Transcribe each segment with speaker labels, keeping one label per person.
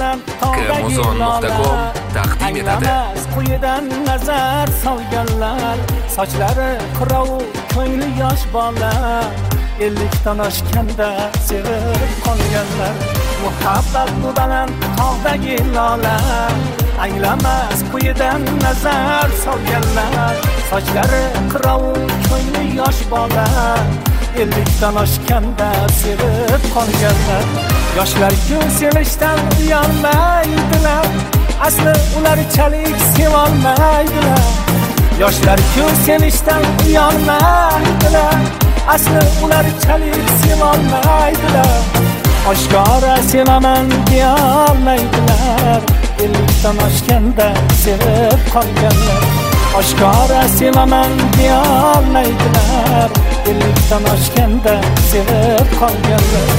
Speaker 1: bilan
Speaker 2: kmuzon.com taqdim etadi.
Speaker 1: Quyidan nazar solganlar, sochlari qirov, ko'ngli yosh bola, 50 dan oshganda sevib qolganlar. Muhabbat bu baland tog'dagi lola, anglamas quyidan nazar solganlar, sochlari qirov, ko'ngli yosh bola, 50 dan oshganda sevib qolganlar. Yoshlar-ku sevishdan uyalmaydilar, asli ular chalik sevolmaydilar. Yoshlar-ku sevishdan uyalmaydilar, asli ular chalik sevolmaydilar. Oshkora sevaman deyolmaydilar, 50 dan oshganda sevib qolganlar. Oshkora sevaman deyolmaydilar, 50 dan oshganda sevib qolganlar.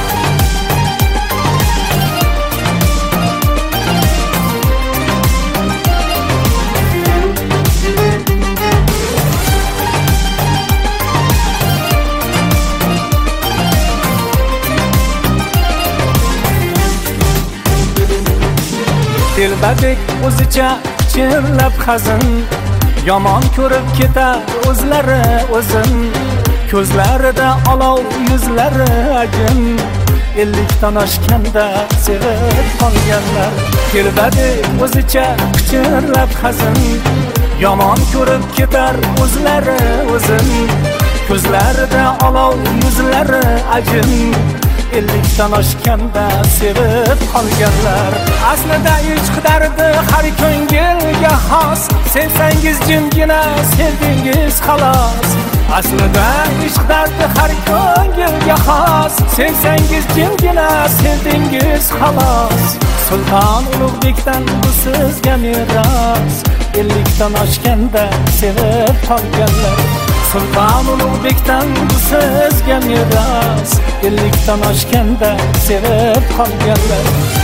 Speaker 1: Dilbadek o'zicha chirlab hazin, yomon ko'rib ketar o'zlari o'zin, ko'zlarida olov, yuzlari ajin, 50 dan oshganda sevib qolganlar. Dilbadek o'zicha chirlab hazin, yomon ko'rib ketar o'zlari o'zin, ko'zlarida olov, yuzlari ajin, 50 dan oshganda sevib qolganlar. Aslida ishq dardi har ko'ngilga xos, sevsangiz jimgina sevdingiz xolos. Aslida ishq dardi har ko'ngilga xos, sevsangiz jimgina sevdingiz xolos. Sulton Ulug'bekdan bu sizga meros, 50 dan oshganda sevib qolganlar. Sulton Ulug'bekdan bu sizga meros, 50 dan oshganda sevib qolganlar.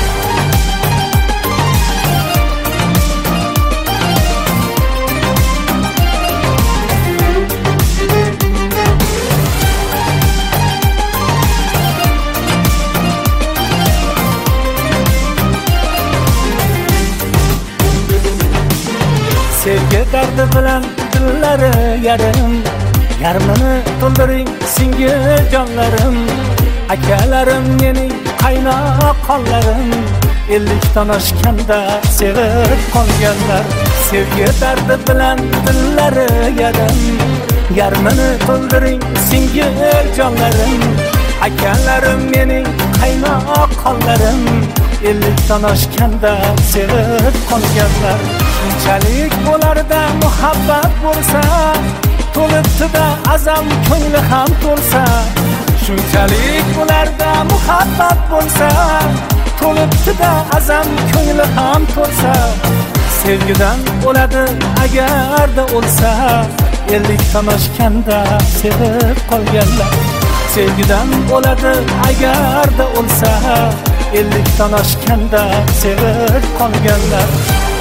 Speaker 1: Sevgi dardi bilan dillari yarim, yarmini to'ldiring singil jonlarim. Akalarim mening qaynoq qonlarim, 50 dan oshganda sevib qolganlar. Sevgi dardi bilan dillari yarim, yarmini to'ldiring singil jonlarim. Akalarim mening qaynoq qonlarim, 50 dan oshganda sevib qolganlar. Shunchalik bo'larda muhabbat bo'lsa, to'libdi-da azam ko'ngli ham to'lsa. Shunchalik bo'larda muhabbat bo'lsa, to'libdi-da azam ko'ngli ham to'lsa. Sevgidan o'ladi agarda o'lsa, 50 dan oshganda sevib qolganlar. Sevgidan o'ladi agarda o'lsa, 50 dan oshganda sevib qolganlar.